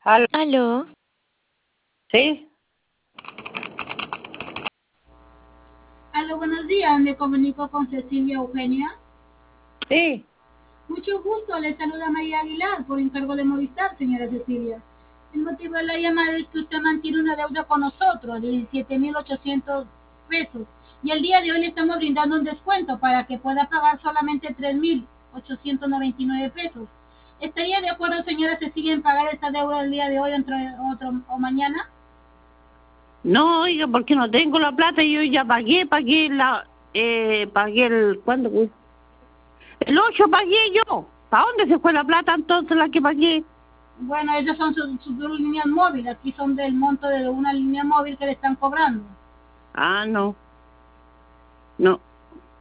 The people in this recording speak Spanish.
Aló. Aló, ¿Sí? Aló, buenos días, me comunico con Cecilia Eugenia. Sí. Mucho gusto, le saluda María Aguilar por encargo de Movistar, señora Cecilia. El motivo de la llamada es que usted mantiene una deuda con nosotros de 17.800 pesos y el día de hoy le estamos brindando un descuento para que pueda pagar solamente 3.899 pesos. ¿Estaría de acuerdo, señora Cecilia, en pagar esta deuda el día de hoy, entre otro o mañana? No, oiga, porque no tengo la plata y yo ya pagué ¿cuándo fue? El 8 pagué yo. ¿A dónde se fue la plata entonces la que pagué? Bueno, esas son sus dos líneas móviles. Aquí son del monto de una línea móvil que le están cobrando. Ah, no. No.